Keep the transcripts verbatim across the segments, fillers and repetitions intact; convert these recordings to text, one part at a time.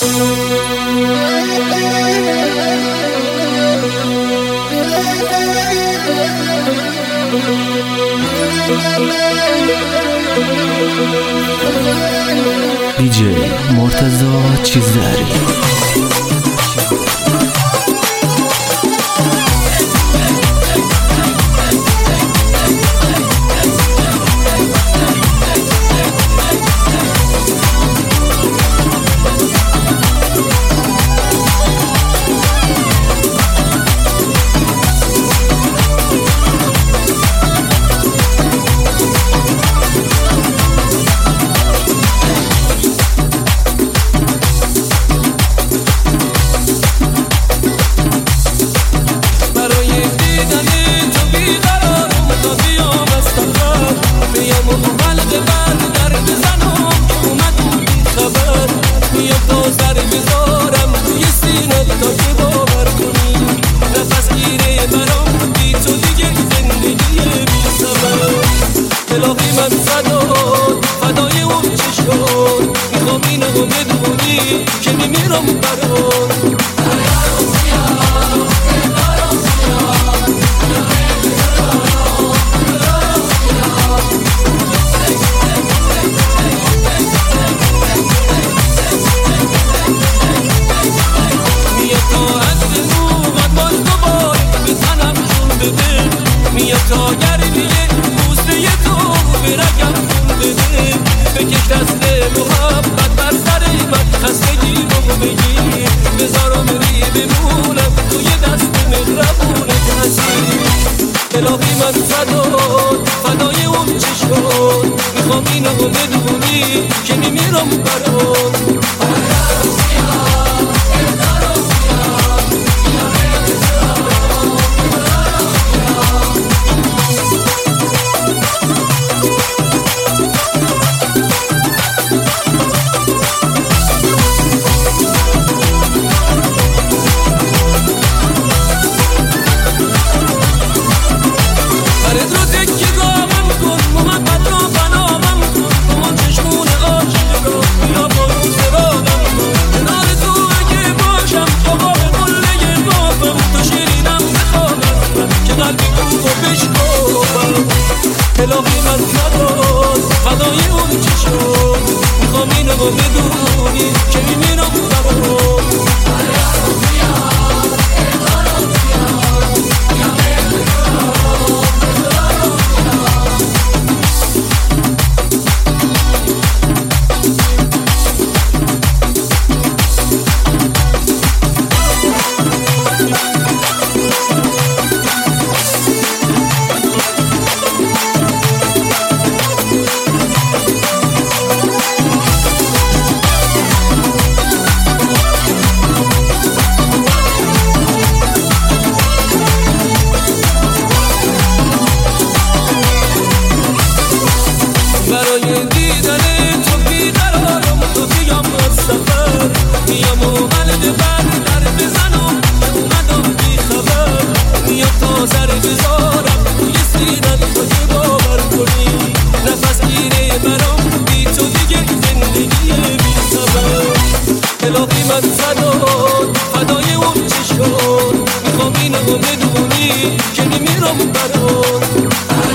دیجی مرتضی چیزداری. که میمیرم برات میاد تا عطر موغت باز دوباره به تنم جون بده میاد تا گرمیه بوسه تو به رگم خون بده بکش دست محبت بر سر من خستگی رو بگیر بذارم ری بمونم توی دست مهربونت هستی الهی من فدات فدای اون چی شد میخوام اینو بدونی که میمیرم برات الهی من فدات فدای اون چی شد میخوام اینو بدونی که میمیرم برات برای دیدن تو بیقرارم تو بیام از سفر میام و قلب بر در بزنم اومدم بی خبر میام تا سر بذارم توی سینت تو که باور کنی نفس گیره برام بی تو دیگه زندگی بی سبب الهی من فدات فدای اون چی شد میخوام اینو بدونی که میمیرم برات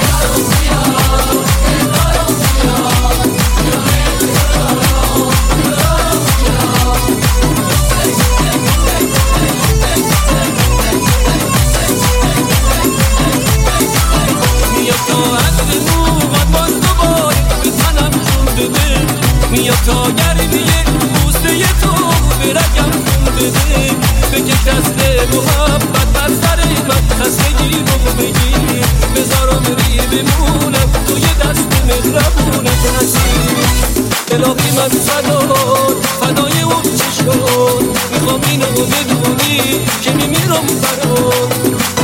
میاد تا گرمیه بوسه تو به رگم خون بده بکش دست محبت بر سر من خستگی رو بگیر بذارم ری بمونم توی دست مهربونت هستی الهی من فدات فدای اون چی شد میخوام اینو بدونی که میمیرم برات